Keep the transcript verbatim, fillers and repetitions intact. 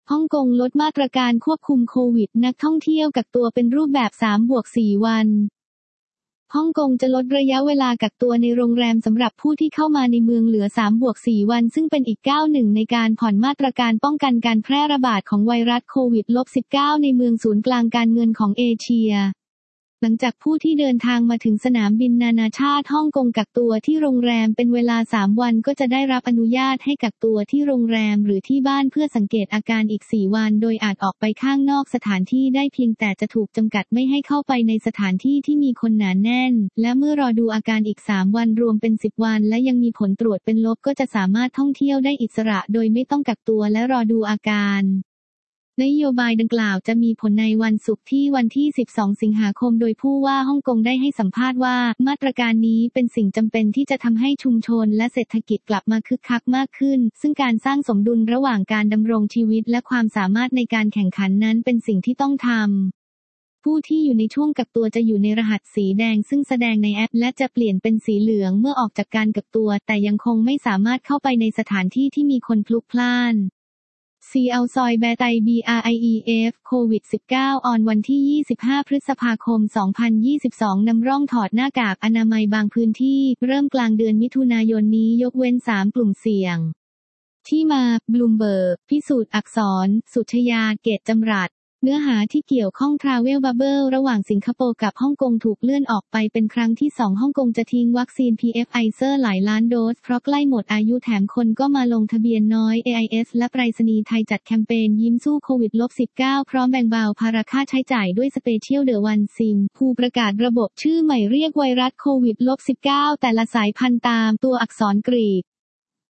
ฮ่องกงลดมาตรการควบคุมโควิดนักท่องเที่ยวกักตัวเป็นรูปแบบ สามบวกสี่ วันฮ่องกงจะลดระยะเวลากักตัวในโรงแรมสำหรับผู้ที่เข้ามาในเมืองเหลือ สามบวกสี่ วันซึ่งเป็นอีกก้าวหนึ่งในการผ่อนมาตรการป้องกันการแพร่ระบาดของไวรัสโควิด สิบเก้า ในเมืองศูนย์กลางการเงินของเอเชียหลังจากผู้ที่เดินทางมาถึงสนามบินนานาชาติฮ่องกงกักตัวที่โรงแรมเป็นเวลาสามวันก็จะได้รับอนุญาตให้กักตัวที่โรงแรมหรือที่บ้านเพื่อสังเกตอาการอีกสี่วันโดยอาจออกไปข้างนอกสถานที่ได้เพียงแต่จะถูกจำกัดไม่ให้เข้าไปในสถานที่ที่มีคนหนาแน่นและเมื่อรอดูอาการอีกสามวันรวมเป็นสิบวันและยังมีผลตรวจเป็นลบก็จะสามารถท่องเที่ยวได้อิสระโดยไม่ต้องกักตัวและรอดูอาการนโยบายดังกล่าวจะมีผลในวันศุกร์ที่วันที่สิบสองสิงหาคมโดยผู้ว่าฮ่องกงได้ให้สัมภาษณ์ว่ามาตรการนี้เป็นสิ่งจำเป็นที่จะทำให้ชุมชนและเศรษฐกิจกลับมาคึกคักมากขึ้นซึ่งการสร้างสมดุลระหว่างการดำรงชีวิตและความสามารถในการแข่งขันนั้นเป็นสิ่งที่ต้องทำผู้ที่อยู่ในช่วงกักตัวจะอยู่ในรหัสสีแดงซึ่งแสดงในแอปและจะเปลี่ยนเป็นสีเหลืองเมื่อออกจากการกักตัวแต่ยังคงไม่สามารถเข้าไปในสถานที่ที่มีคนพลุกพล่านซีเอาซอยแบไต บี อาร์ ไอ อี เอฟ โควิด สิบเก้า ออนวันที่ ยี่สิบห้า พฤษภาคม สองพันยี่สิบสอง นำร่องถอดหน้ากากอนามัยบางพื้นที่เริ่มกลางเดือนมิถุนายนนี้ยกเว้น สาม กลุ่มเสี่ยงที่มา บลูมเบิร์ก พิสูจน์อักษร สุชยา เกตจำรัดเนื้อหาที่เกี่ยวข้อง Travel Bubble ระหว่างสิงคโปร์กับฮ่องกงถูกเลื่อนออกไปเป็นครั้งที่สองฮ่องกงจะทิ้งวัคซีน พี เอฟ Pfizer หลายล้านโดสเพราะใกล้หมดอายุแถมคนก็มาลงทะเบียนน้อย เอ ไอ เอส และไปรษณีย์ไทยจัดแคมเปญยิ้มสู้โควิด สิบเก้า พร้อมแบ่งเบาภาระค่าใช้จ่ายด้วยสเปเชียลเดอะวันซิมผู้ประกาศระบบชื่อใหม่เรียกไวรัสโควิด สิบเก้า แต่ละสายพันธุ์ตามตัวอักษรกรีก